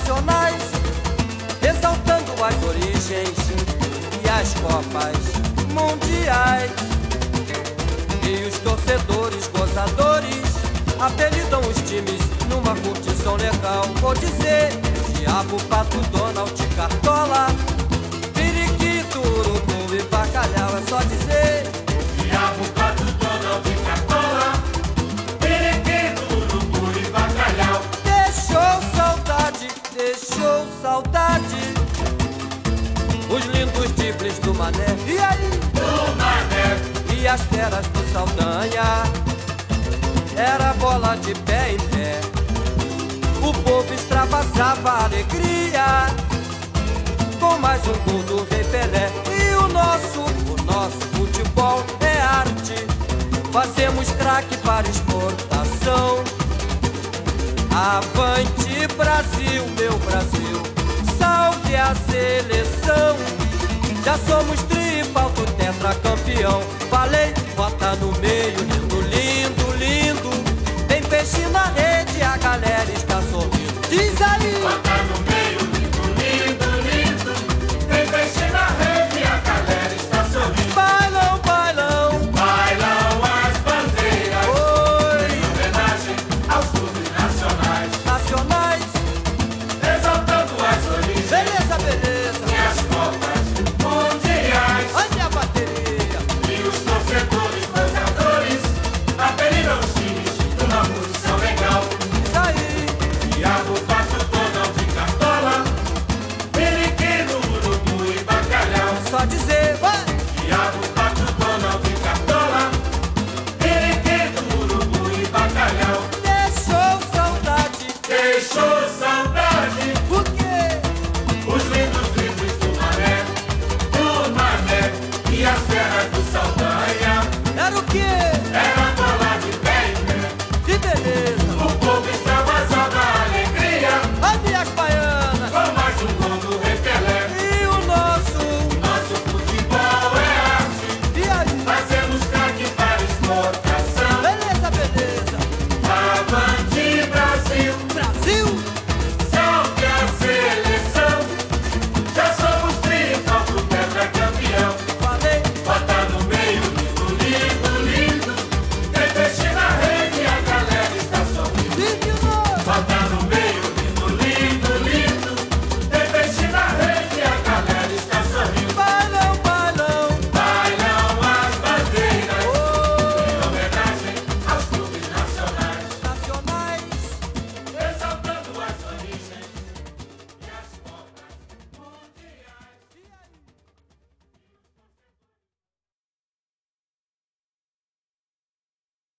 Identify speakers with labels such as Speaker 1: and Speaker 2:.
Speaker 1: nacionais, exaltando as origens e as copas mundiais. E os torcedores gozadores apelidam os times numa curtição legal. Vou dizer, Diabo, Pato, Donald, Cartola, Periquito, Urubu e Bacalhau. É só dizer
Speaker 2: Diabo, Pato, Donald, Cartola, Periquito, Urubu e Bacalhau.
Speaker 1: Deixou saudade os lindos dribles do Mané. E aí?
Speaker 2: Do Mané.
Speaker 1: E as feras do Saldanha. Era bola de pé em pé. O povo extravasava a alegria com mais um gol do Rei Pelé. E o nosso futebol é arte. Fazemos craque para exportação. Avante Brasil, meu Brasil, salve a seleção. Já somos tripalto tetracampeão. Falei